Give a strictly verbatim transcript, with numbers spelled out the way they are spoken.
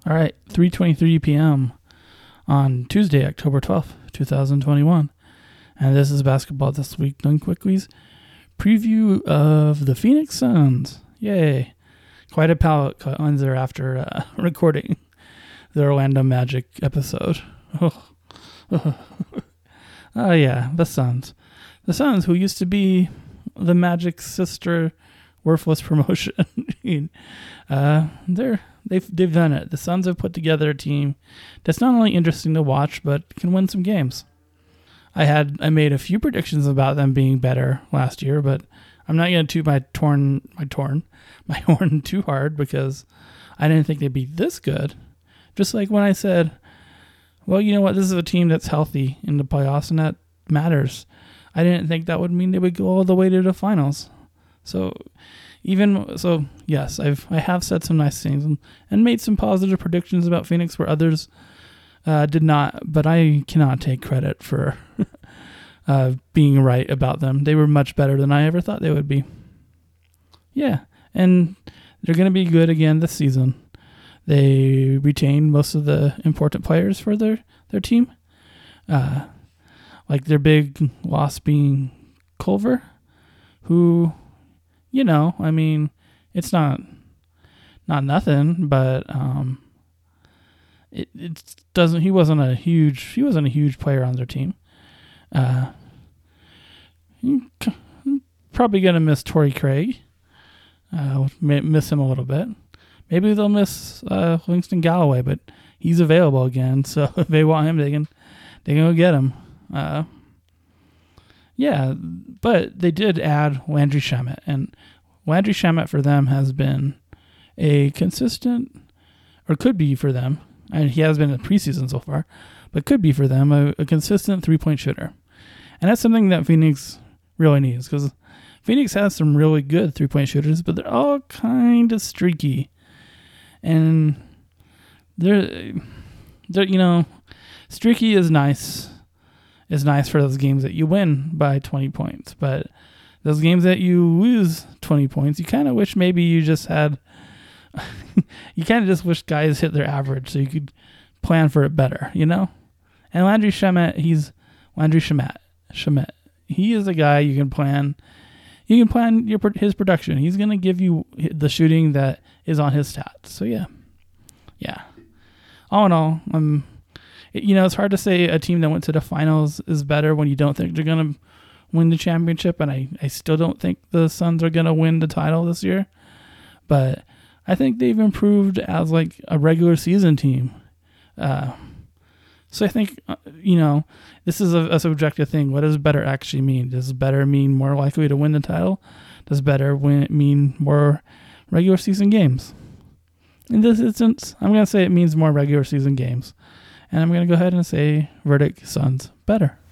All right, three twenty-three p.m. on Tuesday, October twelfth, twenty twenty-one. And this is Basketball This Week Done Quickly's preview of the Phoenix Suns. Yay. Quite a palate cleanser after uh, recording the Orlando Magic episode. Oh. oh, yeah, the Suns. The Suns, who used to be the Magic's sister worthless promotion. uh, they're, they've, they've done it. The Suns have put together a team that's not only interesting to watch, but can win some games. I had I made a few predictions about them being better last year, but I'm not going to toot my torn my torn my horn too hard because I didn't think they'd be this good. Just like when I said, well, you know what, this is a team that's healthy in the playoffs, and that matters. I didn't think that would mean they would go all the way to the finals. So even so, yes, I've I have said some nice things and, and made some positive predictions about Phoenix where others Uh, did not, but I cannot take credit for uh, being right about them. They were much better than I ever thought they would be. Yeah, and they're going to be good again this season. They retained most of the important players for their, their team. Uh, like their big loss being Culver, who, you know, I mean, it's not not nothing, but... Um, It, it doesn't. He wasn't a huge. He wasn't a huge player on their team. Uh, probably gonna miss Torrey Craig. Uh, miss him a little bit. Maybe they'll miss uh, Langston Galloway, but he's available again. So if they want him, they can. They can go get him. Uh, yeah, but they did add Landry Shamet, and Landry Shamet for them has been a consistent, or could be for them. And he has been in the preseason so far, but could be for them a, a consistent three-point shooter. And that's something that Phoenix really needs, because Phoenix has some really good three-point shooters, but they're all kind of streaky. And they're, they're, you know, streaky is nice. It's nice for those games that you win by twenty points. But those games that you lose twenty points, you kind of wish maybe you just had... you kind of just wish guys hit their average so you could plan for it better, you know? And Landry Shamet, he's Landry Shamet. Shamet. He is a guy you can plan. You can plan your his production. He's going to give you the shooting that is on his stats. So, yeah. Yeah. All in all, um, it, you know, it's hard to say a team that went to the finals is better when you don't think they're going to win the championship. And I, I still don't think the Suns are going to win the title this year. But I think they've improved as like a regular season team. Uh, so I think, uh, you know, this is a, a subjective thing. What does better actually mean? Does better mean more likely to win the title? Does better win mean more regular season games? In this instance, I'm going to say it means more regular season games. And I'm going to go ahead and say verdict Suns better.